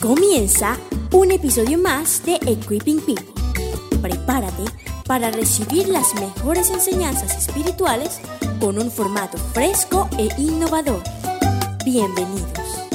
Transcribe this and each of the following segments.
Comienza un episodio más de Equipping People. Prepárate para recibir las mejores enseñanzas espirituales con un formato fresco e innovador. Bienvenidos.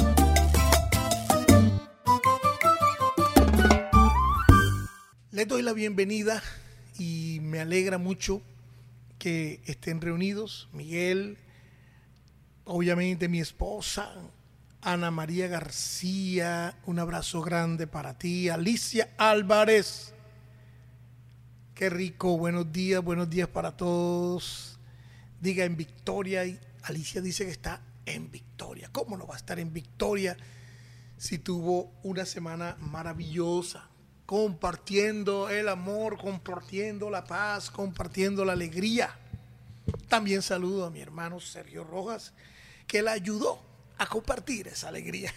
Les doy la bienvenida y me alegra mucho que estén reunidos. Miguel, obviamente mi esposa, Ana María García, un abrazo grande para ti. Alicia Álvarez, qué rico, buenos días para todos. Diga en Victoria, y Alicia dice que está en Victoria. ¿Cómo no va a estar en Victoria si tuvo una semana maravillosa? Compartiendo el amor, compartiendo la paz, compartiendo la alegría. También saludo a mi hermano Sergio Rojas, que la ayudó a compartir esa alegría.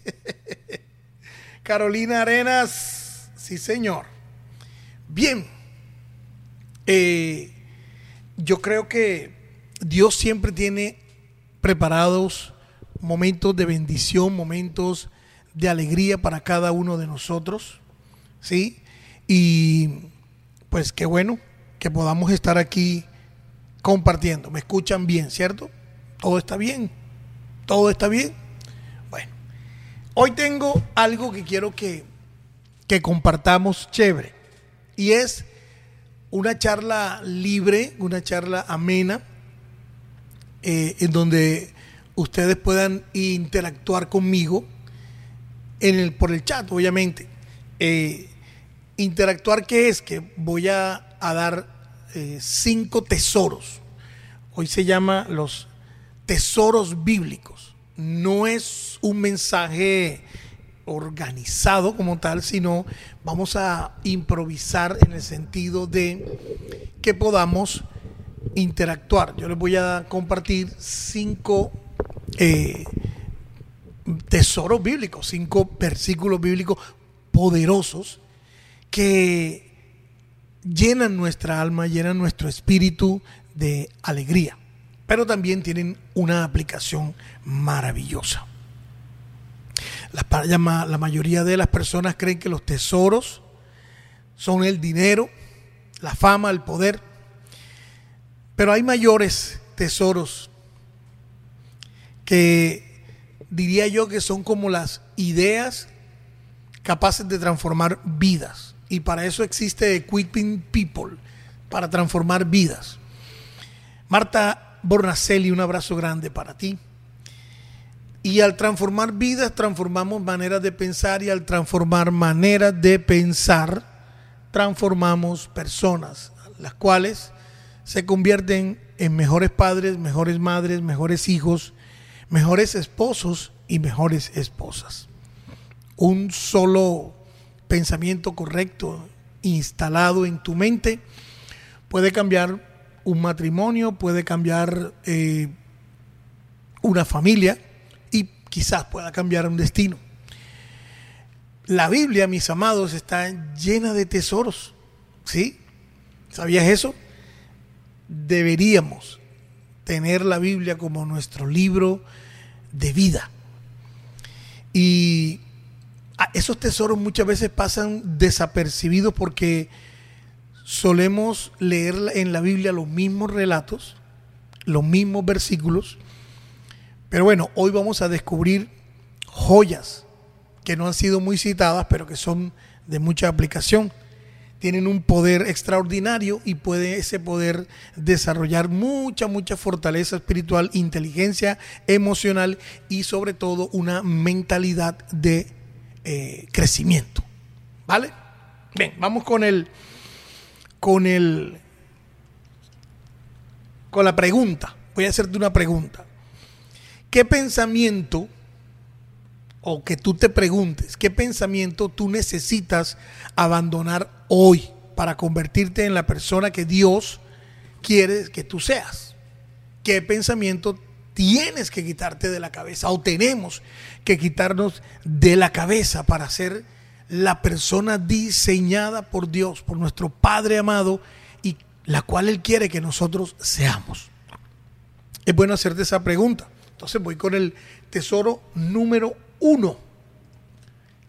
Carolina Arenas, sí señor. Bien, yo creo que Dios siempre tiene preparados momentos de bendición, momentos de alegría para cada uno de nosotros, ¿sí? Y pues qué bueno que podamos estar aquí compartiendo. ¿Me escuchan bien, cierto? ¿Todo está bien? ¿Todo está bien? Bueno, hoy tengo algo que quiero que compartamos chévere. Y es una charla libre, una charla amena, en donde ustedes puedan interactuar conmigo por el chat, obviamente. Interactuar, ¿qué es? Que voy a dar 5 tesoros. Hoy se llama los tesoros bíblicos. No es un mensaje organizado como tal, sino vamos a improvisar en el sentido de que podamos interactuar. Yo les voy a compartir 5 tesoros bíblicos, 5 versículos bíblicos poderosos que llenan nuestra alma, llenan nuestro espíritu de alegría, pero también tienen una aplicación maravillosa. La mayoría de las personas creen que los tesoros son el dinero, la fama, el poder, pero hay mayores tesoros que diría yo que son como las ideas capaces de transformar vidas, y para eso existe Equipping People, para transformar vidas. Marta Bornacelli, un abrazo grande para ti. Y al transformar vidas, transformamos maneras de pensar, y al transformar maneras de pensar, transformamos personas, las cuales se convierten en mejores padres, mejores madres, mejores hijos, mejores esposos y mejores esposas. Un solo pensamiento correcto instalado en tu mente puede cambiar un matrimonio, puede cambiar una familia, y quizás pueda cambiar un destino. La Biblia, mis amados, está llena de tesoros, ¿sí? ¿Sabías eso? Deberíamos tener la Biblia como nuestro libro de vida. Y esos tesoros muchas veces pasan desapercibidos porque solemos leer en la Biblia los mismos relatos, los mismos versículos, pero bueno, hoy vamos a descubrir joyas que no han sido muy citadas, pero que son de mucha aplicación. Tienen un poder extraordinario y puede ese poder desarrollar mucha fortaleza espiritual, inteligencia emocional y sobre todo una mentalidad de crecimiento. ¿Vale? Bien, vamos con la pregunta. Voy a hacerte una pregunta. ¿Qué pensamiento, o que tú te preguntes, qué pensamiento tú necesitas abandonar hoy para convertirte en la persona que Dios quiere que tú seas? ¿Qué pensamiento tienes que quitarte de la cabeza, o tenemos que quitarnos de la cabeza para ser la persona diseñada por Dios, por nuestro Padre amado, y la cual Él quiere que nosotros seamos? Es bueno hacerte esa pregunta. Entonces voy con el tesoro número 1.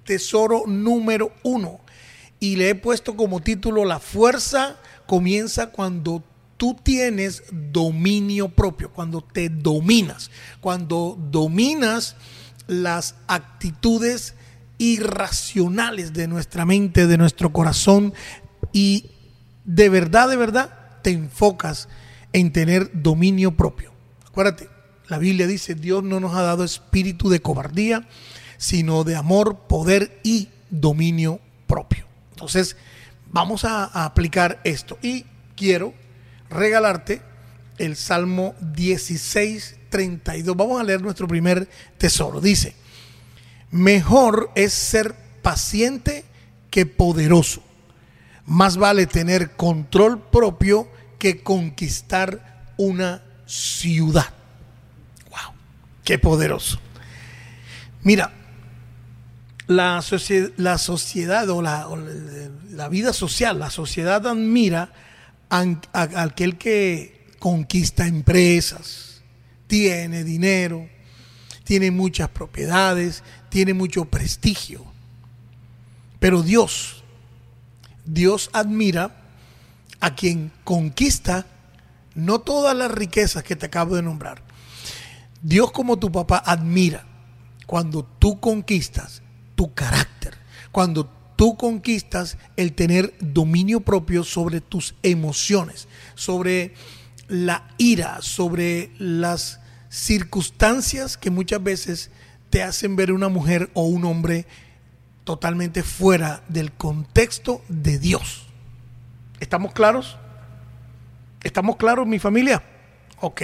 tesoro número 1. Y le he puesto como título: la fuerza comienza cuando tú tienes dominio propio, cuando te dominas, cuando dominas las actitudes irracionales de nuestra mente, de nuestro corazón, y de verdad te enfocas en tener dominio propio. Acuérdate, la Biblia dice: Dios no nos ha dado espíritu de cobardía, sino de amor, poder y dominio propio. Entonces, vamos a aplicar esto. Y quiero regalarte el Salmo 16:32. Vamos a leer nuestro primer tesoro. Dice: mejor es ser paciente que poderoso. Más vale tener control propio que conquistar una ciudad. ¡Wow! ¡Qué poderoso! Mira, la sociedad o la vida social, la sociedad admira a aquel que conquista empresas, tiene dinero, tiene muchas propiedades, tiene mucho prestigio. Pero Dios admira a quien conquista no todas las riquezas que te acabo de nombrar. Dios, como tu papá, admira cuando tú conquistas tu carácter, cuando tú conquistas el tener dominio propio sobre tus emociones, sobre la ira, sobre las circunstancias que muchas veces te hacen ver una mujer o un hombre totalmente fuera del contexto de Dios. ¿Estamos claros? ¿Estamos claros, mi familia? Ok.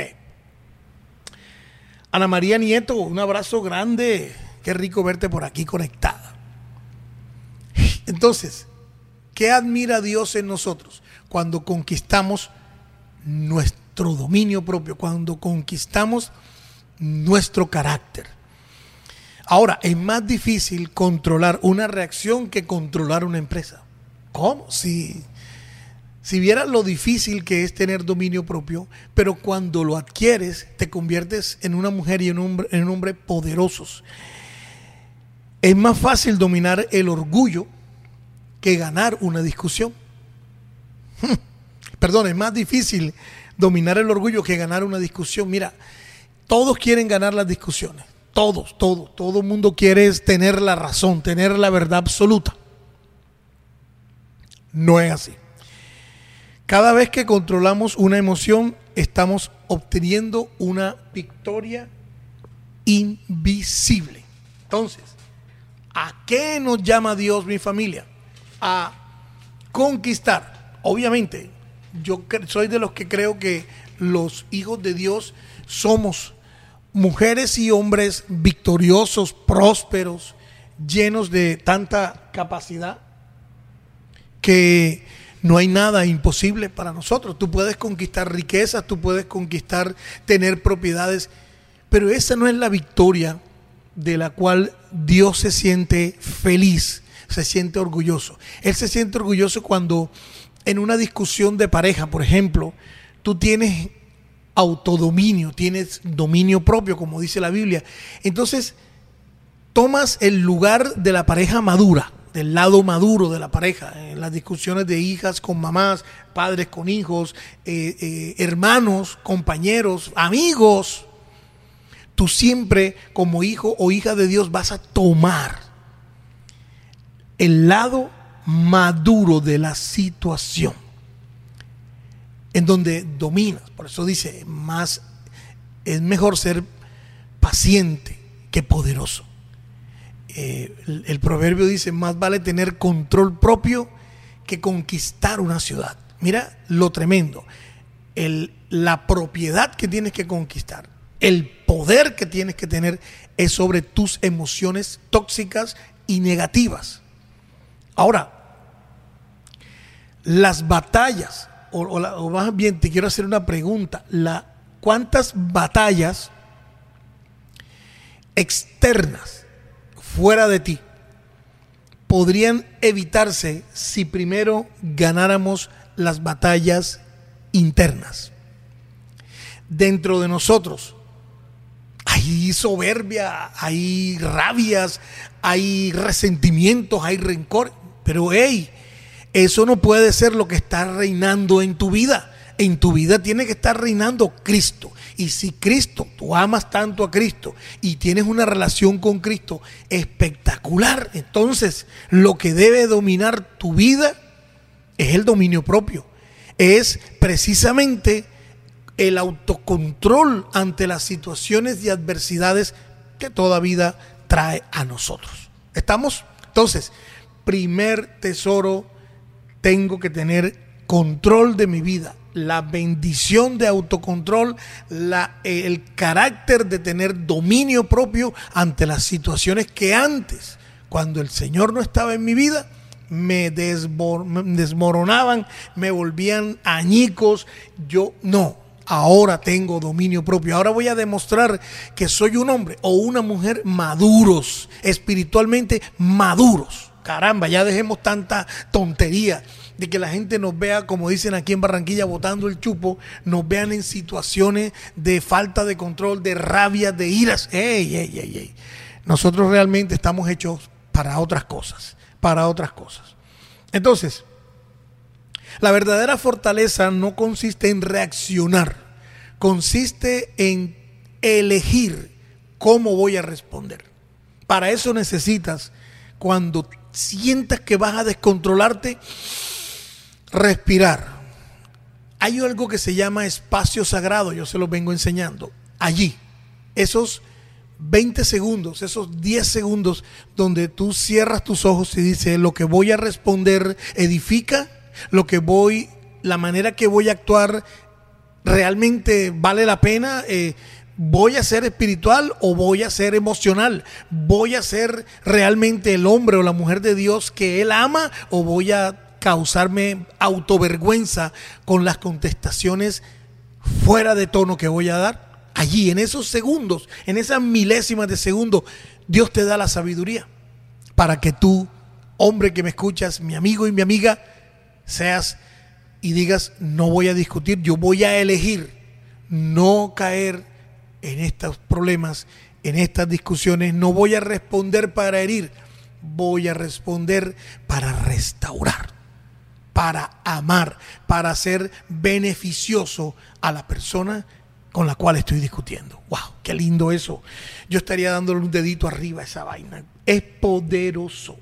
Ana María Nieto, un abrazo grande. Qué rico verte por aquí conectada. Entonces, ¿qué admira Dios en nosotros? Cuando conquistamos nuestro dominio propio, cuando conquistamos nuestro carácter. Ahora, es más difícil controlar una reacción que controlar una empresa. ¿Cómo? Si vieras lo difícil que es tener dominio propio, pero cuando lo adquieres, te conviertes en una mujer y en un hombre poderosos. Es más fácil dominar el orgullo que ganar una discusión. Perdón, es más difícil dominar el orgullo que ganar una discusión. Mira, todos quieren ganar las discusiones. Todo el mundo quiere tener la razón, tener la verdad absoluta. No es así. Cada vez que controlamos una emoción, estamos obteniendo una victoria invisible. Entonces, ¿a qué nos llama Dios, mi familia? A conquistar. Obviamente, yo soy de los que creo que los hijos de Dios somos mujeres y hombres victoriosos, prósperos, llenos de tanta capacidad que no hay nada imposible para nosotros. Tú puedes conquistar riquezas, tú puedes conquistar, tener propiedades, pero esa no es la victoria de la cual Dios se siente feliz, se siente orgulloso. Él se siente orgulloso cuando en una discusión de pareja, por ejemplo, tú tienes autodominio, tienes dominio propio, como dice la Biblia. Entonces, tomas el lugar de la pareja madura, del lado maduro de la pareja, en las discusiones de hijas con mamás, padres con hijos, hermanos, compañeros, amigos. Tú siempre, como hijo o hija de Dios, vas a tomar el lado maduro de la situación, en donde dominas. Por eso dice, es mejor ser paciente que poderoso. El proverbio dice: más vale tener control propio que conquistar una ciudad. Mira lo tremendo. La propiedad que tienes que conquistar, el poder que tienes que tener, es sobre tus emociones tóxicas y negativas. Ahora, las batallas, o más bien te quiero hacer una pregunta: ¿cuántas batallas externas fuera de ti podrían evitarse si primero ganáramos las batallas internas? Dentro de nosotros hay hay soberbia, hay rabias, hay resentimientos, hay rencor. Pero hey, eso no puede ser lo que está reinando en tu vida. En tu vida tiene que estar reinando Cristo. Y si Cristo, tú amas tanto a Cristo y tienes una relación con Cristo espectacular, entonces lo que debe dominar tu vida es el dominio propio. Es precisamente el autocontrol ante las situaciones y adversidades que toda vida trae a nosotros. ¿Estamos? Entonces, primer tesoro, tengo que tener control de mi vida, la bendición de autocontrol, el carácter de tener dominio propio ante las situaciones que antes, cuando el Señor no estaba en mi vida, me desmoronaban, me volvían añicos. Yo no, ahora tengo dominio propio. Ahora voy a demostrar que soy un hombre o una mujer maduros, espiritualmente maduros. Caramba, ya dejemos tanta tontería de que la gente nos vea, como dicen aquí en Barranquilla, botando el chupo, nos vean en situaciones de falta de control, de rabia, de iras. Ey. Nosotros realmente estamos hechos para otras cosas, Entonces, la verdadera fortaleza no consiste en reaccionar, consiste en elegir cómo voy a responder. Para eso necesitas, cuando sientas que vas a descontrolarte, respirar. Hay algo que se llama espacio sagrado, yo se los vengo enseñando. Allí, esos 20 segundos, esos 10 segundos donde tú cierras tus ojos y dices, lo que voy a responder edifica, la manera que voy a actuar realmente vale la pena, voy a ser espiritual o voy a ser emocional, voy a ser realmente el hombre o la mujer de Dios que Él ama, o voy a causarme autovergüenza con las contestaciones fuera de tono que voy a dar. Allí, en esos segundos, en esas milésimas de segundo, Dios te da la sabiduría para que tú, hombre que me escuchas, mi amigo y mi amiga, seas y digas, no voy a discutir, yo voy a elegir no caer en estos problemas, en estas discusiones. No voy a responder para herir, voy a responder para restaurar, para amar, para ser beneficioso a la persona con la cual estoy discutiendo. ¡Wow! ¡Qué lindo eso! Yo estaría dándole un dedito arriba a esa vaina. Es poderoso,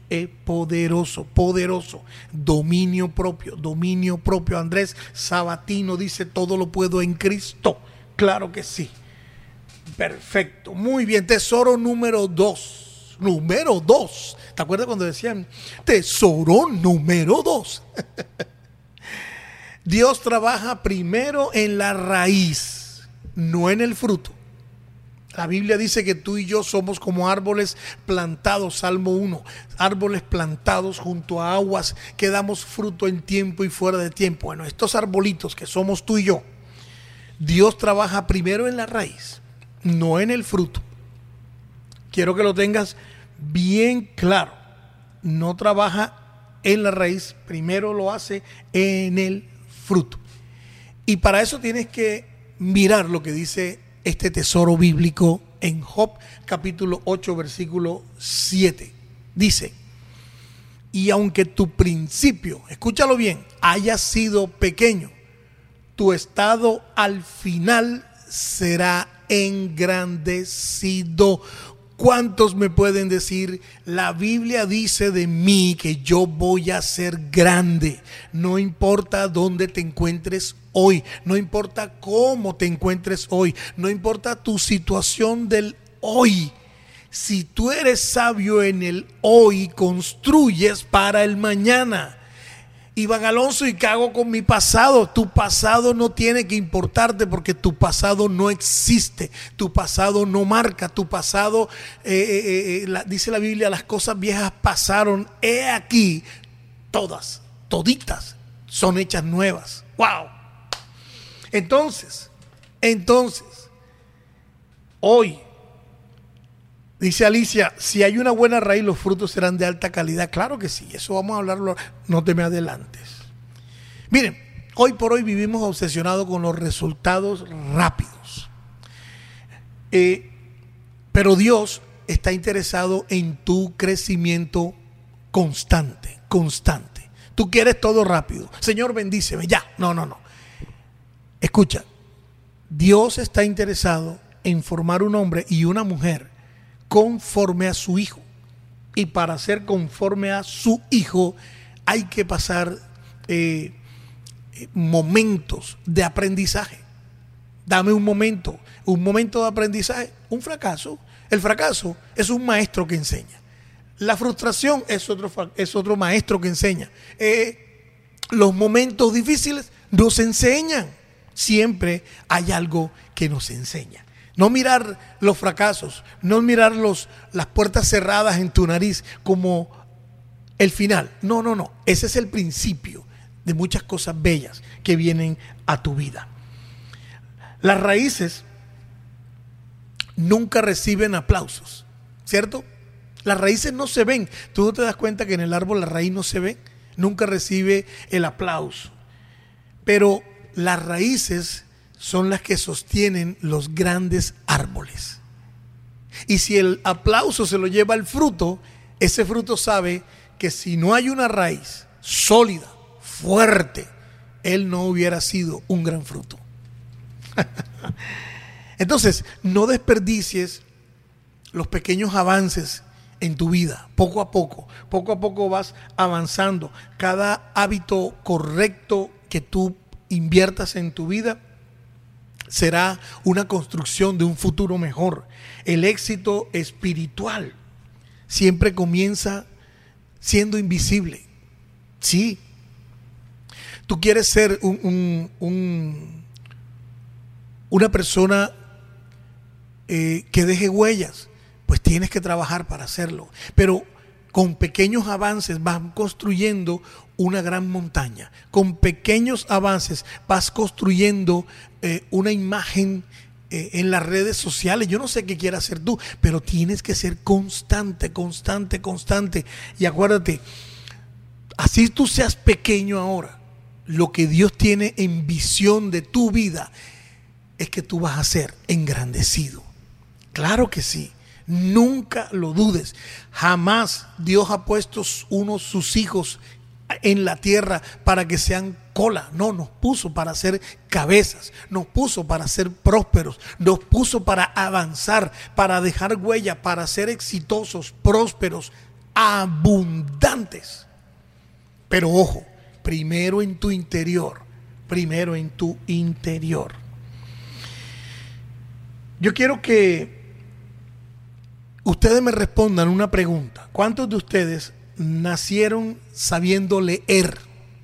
poderoso. Dominio propio. Andrés Sabatino dice, todo lo puedo en Cristo. Claro que sí. Perfecto, muy bien. Tesoro número 2. ¿Te acuerdas cuando decían tesoro número 2? Dios trabaja primero en la raíz, no en el fruto. La Biblia dice que tú y yo somos como árboles plantados, Salmo 1, árboles plantados junto a aguas que damos fruto en tiempo y fuera de tiempo. Bueno, estos arbolitos que somos tú y yo, Dios trabaja primero en la raíz, no en el fruto. Quiero que lo tengas bien claro. No trabaja en la raíz, primero lo hace en el fruto. Y para eso tienes que mirar lo que dice este tesoro bíblico en Job capítulo 8 versículo 7. Dice, y aunque tu principio, escúchalo bien, haya sido pequeño, tu estado al final será engrandecido. ¿Cuántos me pueden decir, la Biblia dice de mí que yo voy a ser grande? No importa dónde te encuentres hoy, no importa cómo te encuentres hoy, no importa tu situación del hoy. Si tú eres sabio en el hoy, construyes para el mañana. Iván Alonso, ¿y qué hago con mi pasado? Tu pasado no tiene que importarte, porque tu pasado no existe, tu pasado no marca, tu pasado, dice la Biblia, las cosas viejas pasaron, he aquí, toditas son hechas nuevas. ¡Wow! Entonces, hoy, dice Alicia, si hay una buena raíz, los frutos serán de alta calidad. Claro que sí, eso vamos a hablarlo, no te me adelantes. Miren, hoy por hoy vivimos obsesionados con los resultados rápidos. Pero Dios está interesado en tu crecimiento constante. Tú quieres todo rápido. Señor, bendíceme, ya. No. Escucha, Dios está interesado en formar un hombre y una mujer conforme a su Hijo. Y para ser conforme a su Hijo hay que pasar momentos de aprendizaje. Dame un momento de aprendizaje, un fracaso. El fracaso es un maestro que enseña. La frustración es otro maestro que enseña. Los momentos difíciles nos enseñan. Siempre hay algo que nos enseña. No mirar los fracasos, no mirar las puertas cerradas en tu nariz como el final. No. Ese es el principio de muchas cosas bellas que vienen a tu vida. Las raíces nunca reciben aplausos, ¿cierto? Las raíces no se ven. Tú no te das cuenta que en el árbol la raíz no se ve, nunca recibe el aplauso. Pero las raíces son las que sostienen los grandes árboles. Y si el aplauso se lo lleva el fruto, ese fruto sabe que si no hay una raíz sólida, fuerte, él no hubiera sido un gran fruto. Entonces, no desperdicies los pequeños avances en tu vida. Poco a poco vas avanzando. Cada hábito correcto que tú inviertas en tu vida será una construcción de un futuro mejor. El éxito espiritual siempre comienza siendo invisible. Sí. Tú quieres ser una persona que deje huellas, pues tienes que trabajar para hacerlo. Pero con pequeños avances vas construyendo una gran montaña. Con pequeños avances vas construyendo una imagen en las redes sociales. Yo no sé qué quieras hacer tú, pero tienes que ser constante. Y acuérdate, así tú seas pequeño ahora, lo que Dios tiene en visión de tu vida es que tú vas a ser engrandecido. Claro que sí. Nunca lo dudes. Jamás Dios ha puesto sus hijos en la tierra para que sean cola. No, nos puso para ser cabezas. Nos puso para ser prósperos. Nos puso para avanzar, para dejar huella, para ser exitosos, prósperos, abundantes. Pero ojo, primero en tu interior. Yo quiero que ustedes me respondan una pregunta. ¿Cuántos de ustedes nacieron sabiendo leer?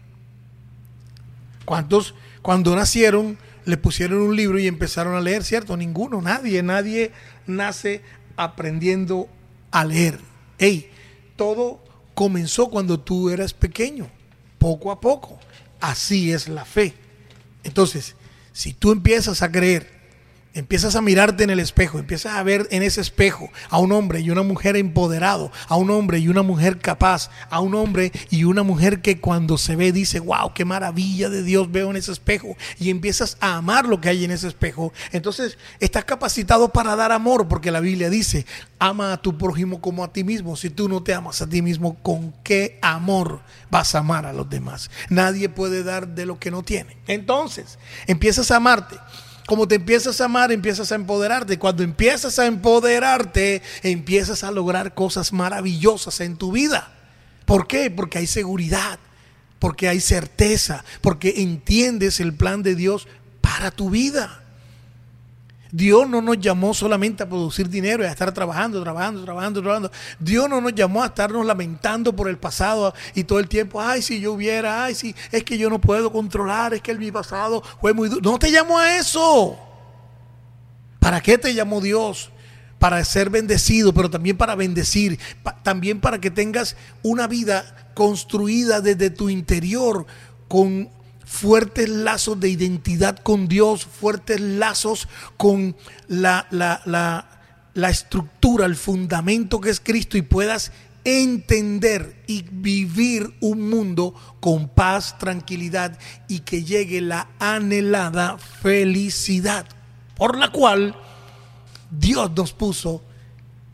¿Cuántos cuando nacieron le pusieron un libro y empezaron a leer? ¿Cierto? Ninguno, nadie nace aprendiendo a leer. Todo comenzó cuando tú eras pequeño, poco a poco. Así es la fe. Entonces, si tú empiezas a creer, empiezas a mirarte en el espejo, empiezas a ver en ese espejo a un hombre y una mujer empoderado, a un hombre y una mujer capaz, a un hombre y una mujer que cuando se ve dice, wow, qué maravilla de Dios veo en ese espejo, y empiezas a amar lo que hay en ese espejo. Entonces estás capacitado para dar amor, porque la Biblia dice, ama a tu prójimo como a ti mismo. Si tú no te amas a ti mismo, ¿con qué amor vas a amar a los demás? Nadie puede dar de lo que no tiene. Entonces empiezas a amarte. Como te empiezas a amar, empiezas a empoderarte. Cuando empiezas a empoderarte, empiezas a lograr cosas maravillosas en tu vida. ¿Por qué? Porque hay seguridad, porque hay certeza, porque entiendes el plan de Dios para tu vida. Dios no nos llamó solamente a producir dinero y a estar trabajando. Dios no nos llamó a estarnos lamentando por el pasado y todo el tiempo, ay, si yo hubiera, ay, si es que yo no puedo controlar, es que mi pasado fue muy duro. No te llamó a eso. ¿Para qué te llamó Dios? Para ser bendecido, pero también para bendecir, también para que tengas una vida construida desde tu interior con fuertes lazos de identidad con Dios, fuertes lazos con la estructura, el fundamento que es Cristo, y puedas entender y vivir un mundo con paz, tranquilidad, y que llegue la anhelada felicidad por la cual Dios nos puso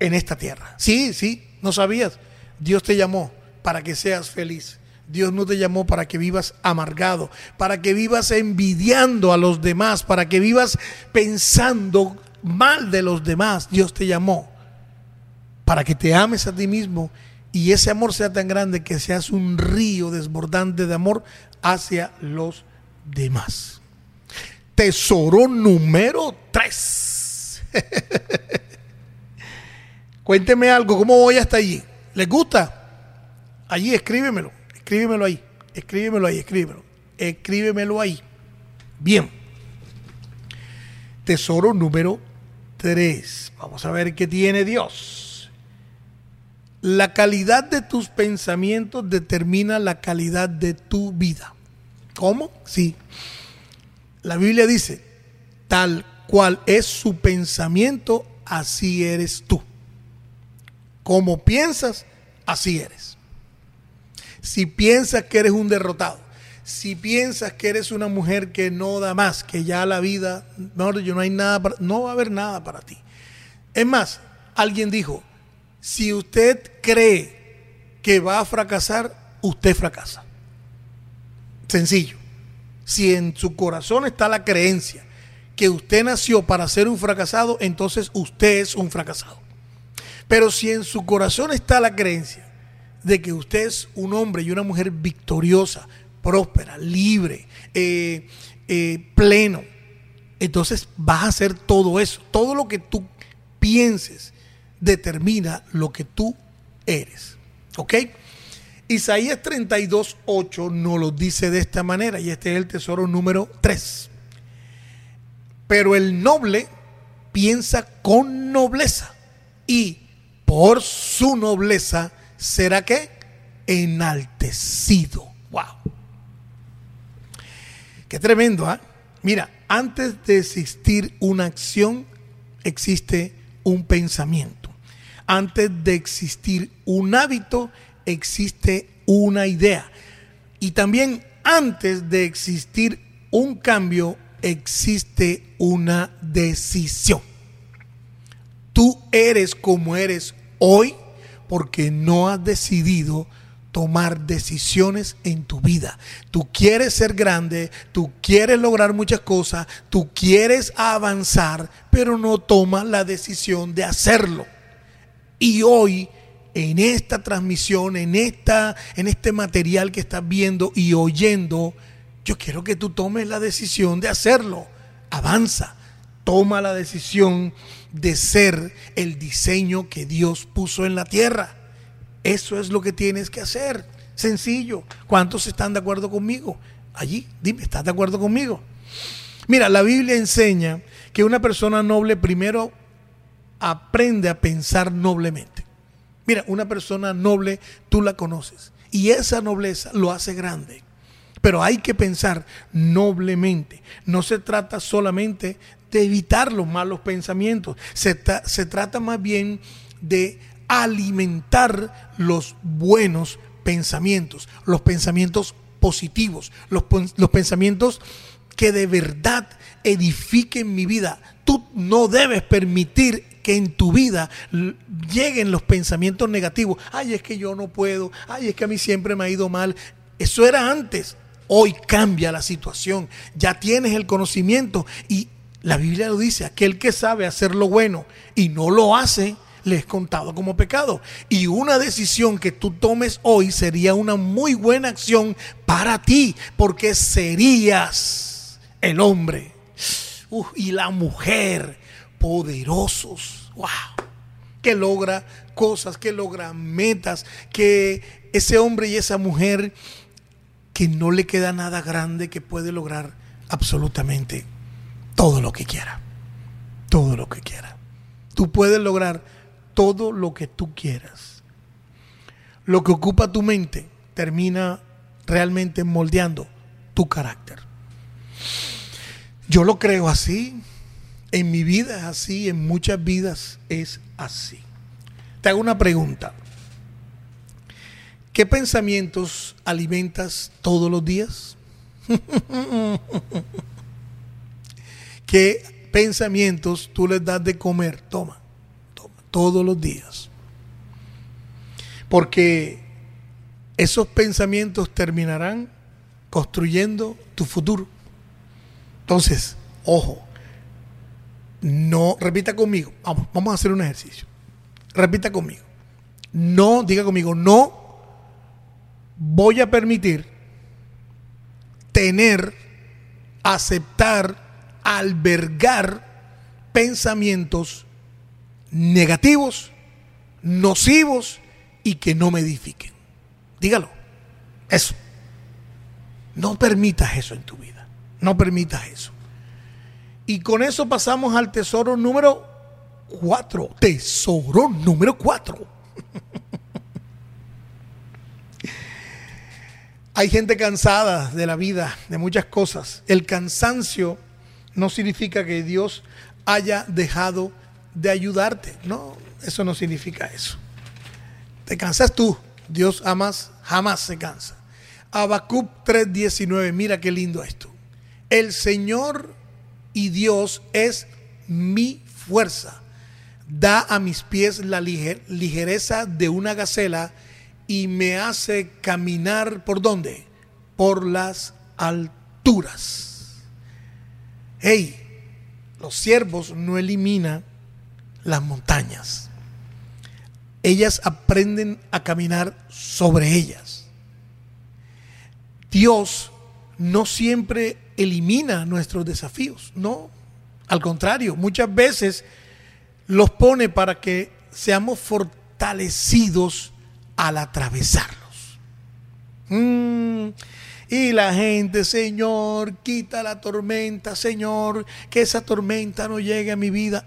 en esta tierra. Sí, no sabías. Dios te llamó para que seas feliz. Dios no te llamó para que vivas amargado, para que vivas envidiando a los demás, para que vivas pensando mal de los demás. Dios te llamó para que te ames a ti mismo y ese amor sea tan grande que seas un río desbordante de amor hacia los demás. Tesoro número 3. Cuénteme algo, ¿cómo voy hasta allí? ¿Les gusta? Allí escríbemelo ahí. Bien. Tesoro número 3. Vamos a ver qué tiene Dios. La calidad de tus pensamientos determina la calidad de tu vida. ¿Cómo? Sí. La Biblia dice, tal cual es su pensamiento, así eres tú. Como piensas, así eres. Si piensas que eres un derrotado, si piensas que eres una mujer que no da más, que ya la vida, no hay nada, no va a haber nada para ti. Es más, alguien dijo, si usted cree que va a fracasar, usted fracasa. Sencillo. Si en su corazón está la creencia que usted nació para ser un fracasado, entonces usted es un fracasado. Pero si en su corazón está la creencia de que usted es un hombre y una mujer victoriosa, próspera, libre, pleno, entonces vas a hacer todo eso. Todo lo que tú pienses determina lo que tú eres. ¿Ok? Isaías 32:8 nos lo dice de esta manera, y este es el tesoro número 3. Pero el noble piensa con nobleza, y por su nobleza será ¿qué? Enaltecido. Wow. Qué tremendo, ¿eh? Mira, antes de existir una acción, existe un pensamiento. Antes de existir un hábito, existe una idea. Y también antes de existir un cambio, existe una decisión. Tú eres como eres hoy porque no has decidido tomar decisiones en tu vida. Tú quieres ser grande, tú quieres lograr muchas cosas, tú quieres avanzar, pero no tomas la decisión de hacerlo. Y hoy, en esta transmisión, en este material que estás viendo y oyendo, yo quiero que tú tomes la decisión de hacerlo. Avanza, toma la decisión de ser el diseño que Dios puso en la tierra. Eso es lo que tienes que hacer. Sencillo. ¿Cuántos están de acuerdo conmigo? Allí, dime, ¿estás de acuerdo conmigo? Mira, la Biblia enseña que una persona noble primero aprende a pensar noblemente. Mira, una persona noble tú la conoces y esa nobleza lo hace grande. Pero hay que pensar noblemente. No se trata solamente de evitar los malos pensamientos. Se trata más bien de alimentar los buenos pensamientos, los pensamientos positivos, los pensamientos que de verdad edifiquen mi vida. Tú no debes permitir que en tu vida lleguen los pensamientos negativos. Ay, es que yo no puedo. Ay, es que a mí siempre me ha ido mal. Eso era antes. Hoy cambia la situación. Ya tienes el conocimiento y la Biblia lo dice, aquel que sabe hacer lo bueno y no lo hace, le es contado como pecado. Y una decisión que tú tomes hoy sería una muy buena acción para ti, porque serías el hombre y la mujer poderosos, wow, que logra cosas, que logra metas, que ese hombre y esa mujer que no le queda nada grande, que puede lograr absolutamente todo lo que quiera. Todo lo que quiera. Tú puedes lograr todo lo que tú quieras. Lo que ocupa tu mente termina realmente moldeando tu carácter. Yo lo creo así. En mi vida es así, en muchas vidas es así. Te hago una pregunta. ¿Qué pensamientos alimentas todos los días? ¿Qué pensamientos tú les das de comer? Toma. todos los días. Porque esos pensamientos terminarán construyendo tu futuro. Entonces, ojo, no, repita conmigo, vamos a hacer un ejercicio. Repita conmigo. No, diga conmigo, no voy a permitir tener, aceptar, albergar pensamientos negativos, nocivos y que no me edifiquen. Dígalo. Eso. No permitas eso en tu vida. No permitas eso. Y con eso pasamos al tesoro número 4. Tesoro número 4. Hay gente cansada de la vida, de muchas cosas. El cansancio no significa que Dios haya dejado de ayudarte. No, eso no significa eso. Te cansas tú. Dios jamás se cansa. Habacuc 3:19. Mira qué lindo esto. El Señor y Dios es mi fuerza. Da a mis pies la ligereza de una gacela y me hace caminar ¿por dónde? Por las alturas. Hey, los siervos no eliminan las montañas. Ellas aprenden a caminar sobre ellas. Dios no siempre elimina nuestros desafíos, no. Al contrario, muchas veces los pone para que seamos fortalecidos al atravesarlos. Y la gente, Señor, quita la tormenta, Señor, que esa tormenta no llegue a mi vida.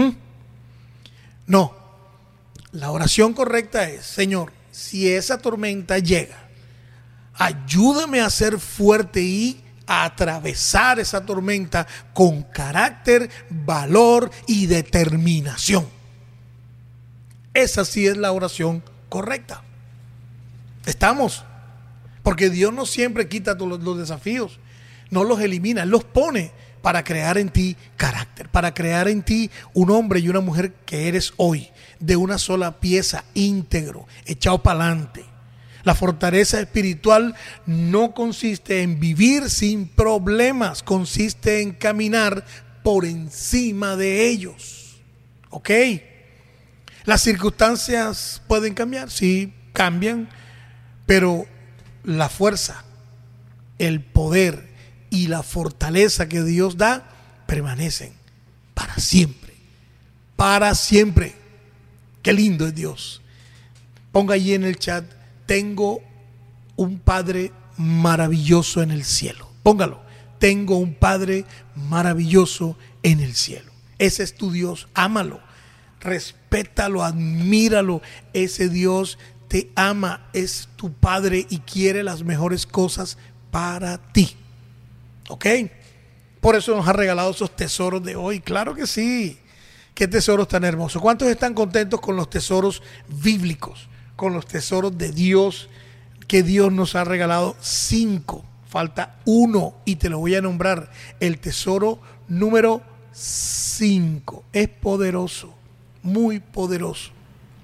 No, la oración correcta es: Señor, si esa tormenta llega, ayúdame a ser fuerte y a atravesar esa tormenta con carácter, valor y determinación. Esa sí es la oración correcta. ¿Estamos? Porque Dios no siempre quita los desafíos, no los elimina, Él los pone para crear en ti carácter, para crear en ti un hombre y una mujer que eres hoy, de una sola pieza, íntegro, echado para adelante. La fortaleza espiritual no consiste en vivir sin problemas, consiste en caminar por encima de ellos. ¿Ok? Las circunstancias pueden cambiar, sí, cambian, pero la fuerza, el poder y la fortaleza que Dios da permanecen para siempre. Para siempre. Qué lindo es Dios. Ponga allí en el chat: tengo un Padre maravilloso en el cielo. Póngalo. Tengo un Padre maravilloso en el cielo. Ese es tu Dios. Ámalo. Respétalo, admíralo. Ese Dios te ama, es tu Padre y quiere las mejores cosas para ti. ¿Ok? Por eso nos ha regalado esos tesoros de hoy. Claro que sí. Qué tesoros tan hermosos. ¿Cuántos están contentos con los tesoros bíblicos? Con los tesoros de Dios que Dios nos ha regalado. 5. Falta 1 y te lo voy a nombrar. El tesoro número 5. Es poderoso. Muy poderoso.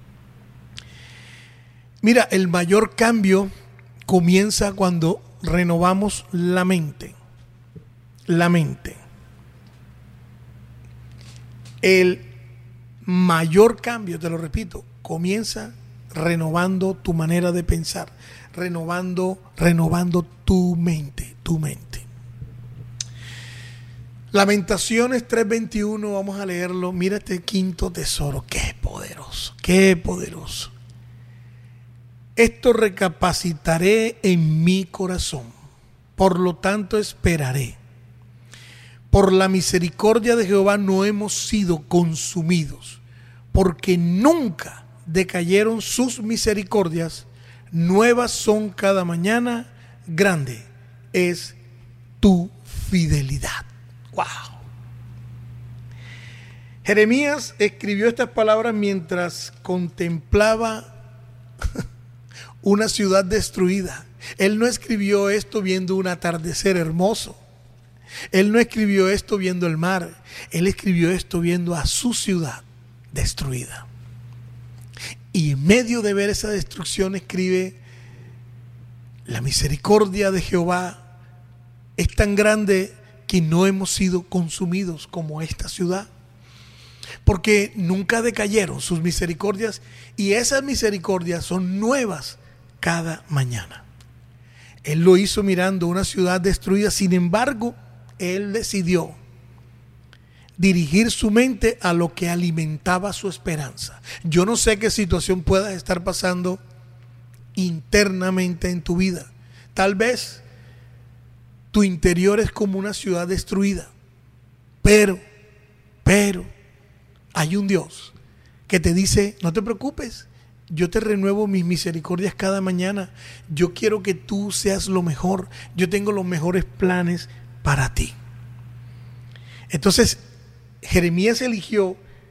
Mira, el mayor cambio comienza cuando renovamos la mente. La mente. El mayor cambio, te lo repito, comienza renovando tu manera de pensar, renovando tu mente. Lamentaciones 3:21, vamos a leerlo. Mira este quinto tesoro, qué poderoso, qué poderoso. Esto recapacitaré en mi corazón, por lo tanto esperaré. Por la misericordia de Jehová no hemos sido consumidos, porque nunca decayeron sus misericordias, nuevas son cada mañana, grande es tu fidelidad. ¡Wow! Jeremías escribió estas palabras mientras contemplaba una ciudad destruida. Él no escribió esto viendo un atardecer hermoso. Él no escribió esto viendo el mar. Él escribió esto viendo a su ciudad destruida. Y en medio de ver esa destrucción escribe: la misericordia de Jehová es tan grande que no hemos sido consumidos como esta ciudad, porque nunca decayeron sus misericordias, y esas misericordias son nuevas cada mañana. Él lo hizo mirando una ciudad destruida. Sin embargo, él decidió dirigir su mente a lo que alimentaba su esperanza. Yo no sé qué situación puedas estar pasando internamente en tu vida. Tal vez tu interior es como una ciudad destruida, pero hay un Dios que te dice: no te preocupes, yo te renuevo mis misericordias cada mañana. Yo quiero que tú seas lo mejor. Yo tengo los mejores planes para ti. Entonces, Jeremías eligió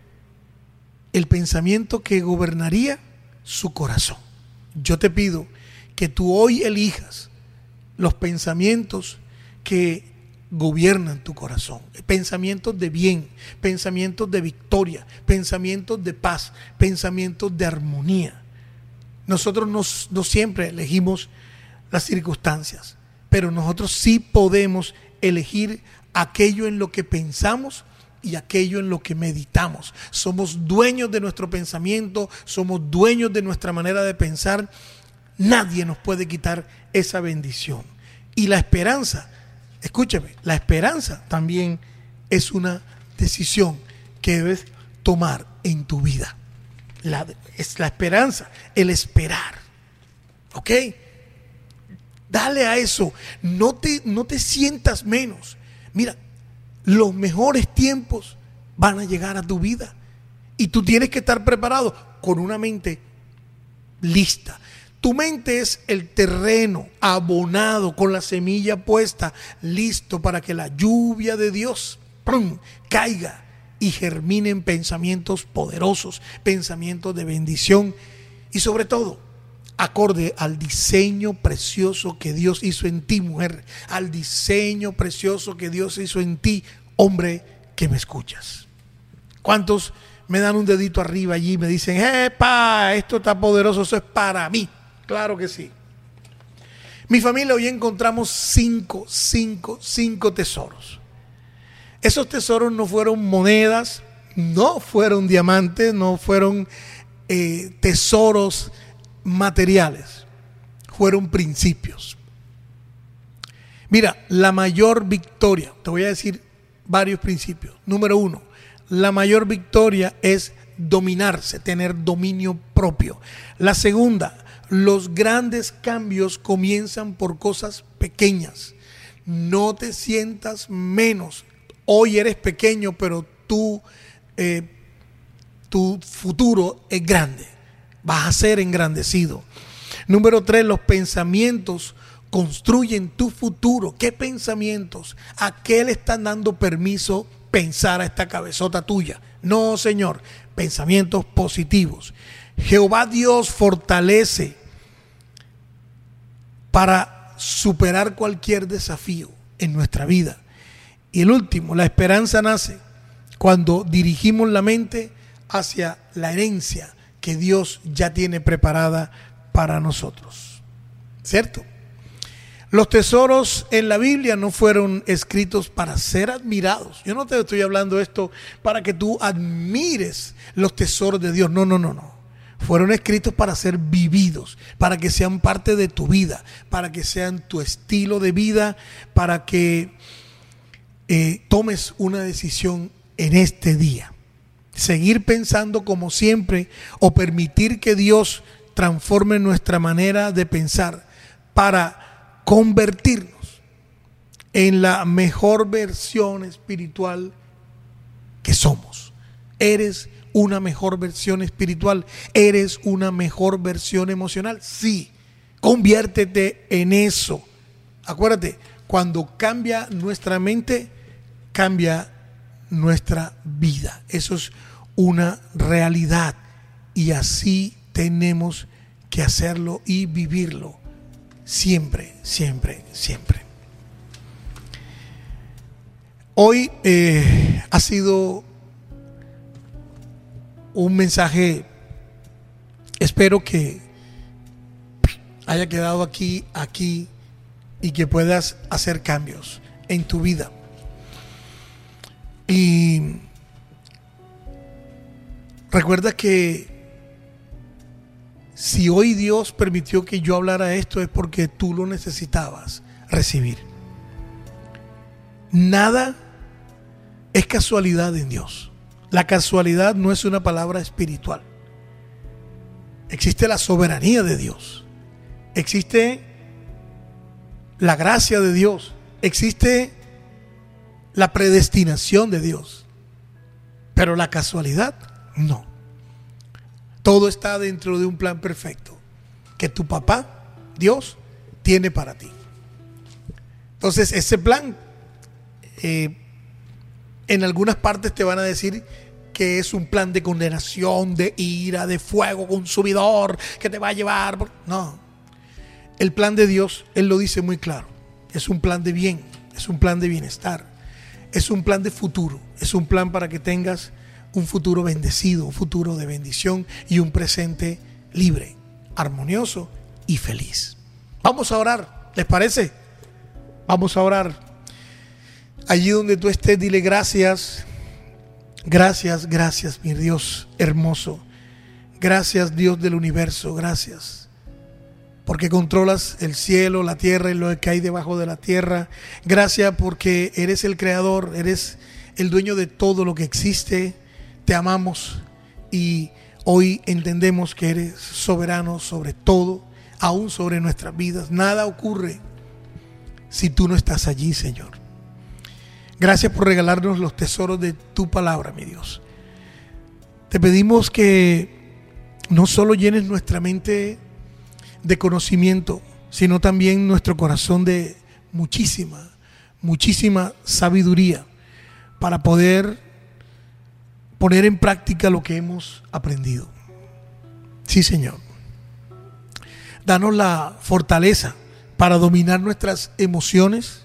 el pensamiento que gobernaría su corazón. Yo te pido que tú hoy elijas los pensamientos que gobiernan tu corazón, pensamientos de bien, pensamientos de victoria, pensamientos de paz, pensamientos de armonía. Nosotros no siempre elegimos las circunstancias, pero nosotros sí podemos elegir aquello en lo que pensamos y aquello en lo que meditamos. Somos dueños de nuestro pensamiento, somos dueños de nuestra manera de pensar. Nadie nos puede quitar esa bendición. Y la esperanza, escúchame, la esperanza también es una decisión que debes tomar en tu vida. Es la esperanza, el esperar. ¿Ok? Dale a eso. No te sientas menos. Mira, los mejores tiempos van a llegar a tu vida. Y tú tienes que estar preparado con una mente lista. Tu mente es el terreno abonado, con la semilla puesta, listo para que la lluvia de Dios caiga y germinen pensamientos poderosos, pensamientos de bendición y sobre todo acorde al diseño precioso que Dios hizo en ti, mujer, al diseño precioso que Dios hizo en ti, hombre que me escuchas. ¿Cuántos me dan un dedito arriba allí y me dicen: ¡epa! Esto está poderoso, eso es para mí! Claro que sí. Mi familia, hoy encontramos cinco tesoros. Esos tesoros no fueron monedas, no fueron diamantes, no fueron tesoros materiales, fueron principios. Mira, la mayor victoria, te voy a decir varios principios. Número 1, la mayor victoria es dominarse, tener dominio propio. La segunda, los grandes cambios comienzan por cosas pequeñas. No te sientas menos. Hoy eres pequeño, pero tu futuro es grande. Vas a ser engrandecido. Número 3, los pensamientos construyen tu futuro. ¿Qué pensamientos? ¿A qué le están dando permiso pensar a esta cabezota tuya? No, Señor. Pensamientos positivos. Jehová Dios fortalece para superar cualquier desafío en nuestra vida. Y el último, la esperanza nace cuando dirigimos la mente hacia la herencia que Dios ya tiene preparada para nosotros. ¿Cierto? Los tesoros en la Biblia no fueron escritos para ser admirados. Yo no te estoy hablando esto para que tú admires los tesoros de Dios. No. Fueron escritos para ser vividos, para que sean parte de tu vida, para que sean tu estilo de vida, para que tomes una decisión en este día. Seguir pensando como siempre o permitir que Dios transforme nuestra manera de pensar para convertirnos en la mejor versión espiritual que somos. Eres una mejor versión espiritual, eres una mejor versión emocional. Sí, conviértete en eso. Acuérdate, cuando cambia nuestra mente, cambia nuestra vida. Eso es una realidad y así tenemos que hacerlo y vivirlo siempre. Hoy ha sido un mensaje espero que haya quedado aquí y que puedas hacer cambios en tu vida. Y recuerda que si hoy Dios permitió que yo hablara esto es porque tú lo necesitabas recibir. Nada es casualidad en Dios. La casualidad no es una palabra espiritual. Existe la soberanía de Dios. Existe la gracia de Dios. Existe la predestinación de Dios. Pero la casualidad, no. Todo está dentro de un plan perfecto que tu papá, Dios, tiene para ti. Entonces, ese plan, en algunas partes te van a decir que es un plan de condenación, de ira, de fuego consumidor, que te va a llevar. No. El plan de Dios, Él lo dice muy claro. Es un plan de bien, es un plan de bienestar, es un plan de futuro, es un plan para que tengas un futuro bendecido, un futuro de bendición y un presente libre, armonioso y feliz. Vamos a orar, ¿les parece? Vamos a orar. Allí donde tú estés, dile gracias. Gracias, gracias, mi Dios hermoso. Gracias, Dios del universo, gracias. Porque controlas el cielo, la tierra y lo que hay debajo de la tierra. Gracias porque eres el creador, eres el dueño de todo lo que existe. Te amamos y hoy entendemos que eres soberano sobre todo, aún sobre nuestras vidas. Nada ocurre si tú no estás allí, Señor. Gracias por regalarnos los tesoros de tu palabra, mi Dios. Te pedimos que no solo llenes nuestra mente de conocimiento, sino también nuestro corazón de muchísima sabiduría para poder poner en práctica lo que hemos aprendido. Sí, Señor. Danos la fortaleza para dominar nuestras emociones,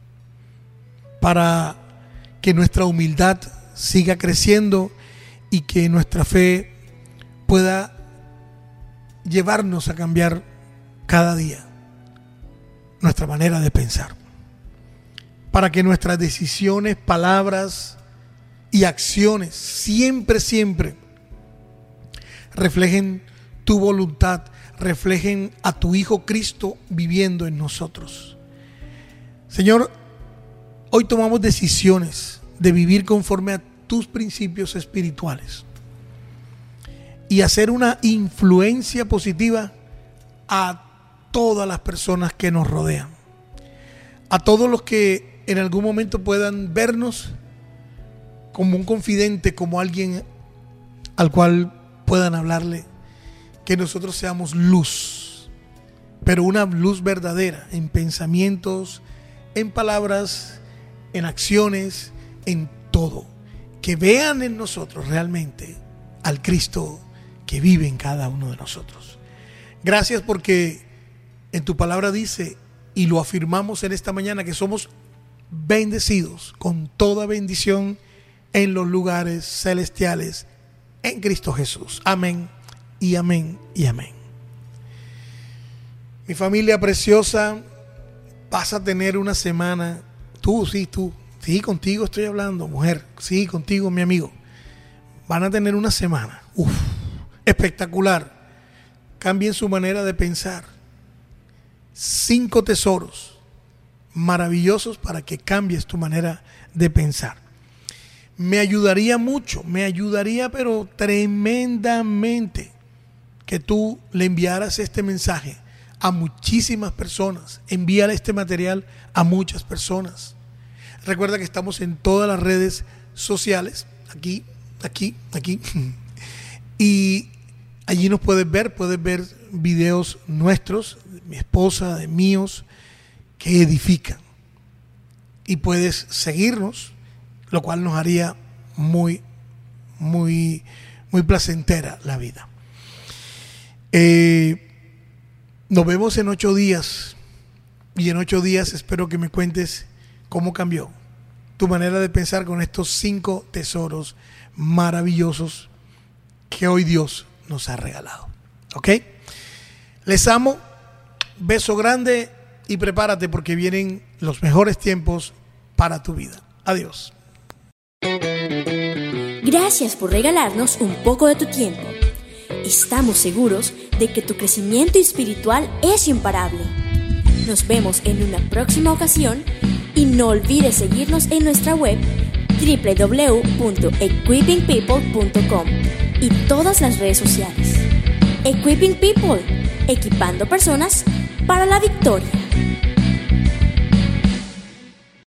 para que nuestra humildad siga creciendo y que nuestra fe pueda llevarnos a cambiar cada día nuestra manera de pensar, para que nuestras decisiones, palabras y acciones siempre reflejen tu voluntad, reflejen a tu Hijo Cristo viviendo en nosotros. Señor, hoy tomamos decisiones de vivir conforme a tus principios espirituales y hacer una influencia positiva a todas las personas que nos rodean, a todos los que en algún momento puedan vernos como un confidente, como alguien al cual puedan hablarle, que nosotros seamos luz, pero una luz verdadera en pensamientos, en palabras, en acciones, en todo. Que vean en nosotros realmente al Cristo que vive en cada uno de nosotros. Gracias porque en tu palabra dice, y lo afirmamos en esta mañana, que somos bendecidos con toda bendición en los lugares celestiales en Cristo Jesús. Amén y amén y amén. Mi familia preciosa, vas a tener una semana, tú, contigo estoy hablando, mujer, sí, contigo, mi amigo. Van a tener una semana, espectacular. Cambien su manera de pensar. 5 tesoros maravillosos para que cambies tu manera de pensar. Me ayudaría mucho, pero tremendamente, que tú le enviaras este mensaje a muchísimas personas. Envíale este material a muchas personas. Recuerda que estamos en todas las redes sociales, aquí, y allí nos puedes ver videos nuestros, de mi esposa, de míos, que edifican. Y puedes seguirnos, lo cual nos haría muy placentera la vida. Nos vemos en 8 días. Y en 8 días espero que me cuentes cómo cambió tu manera de pensar con estos 5 tesoros maravillosos que hoy Dios nos ha regalado. ¿Ok? Les amo, beso grande y prepárate porque vienen los mejores tiempos para tu vida. Adiós. Gracias por regalarnos un poco de tu tiempo. Estamos seguros de que tu crecimiento espiritual es imparable. Nos vemos en una próxima ocasión y no olvides seguirnos en nuestra web www.equippingpeople.com y todas las redes sociales. Equipping People, equipando personas para la victoria.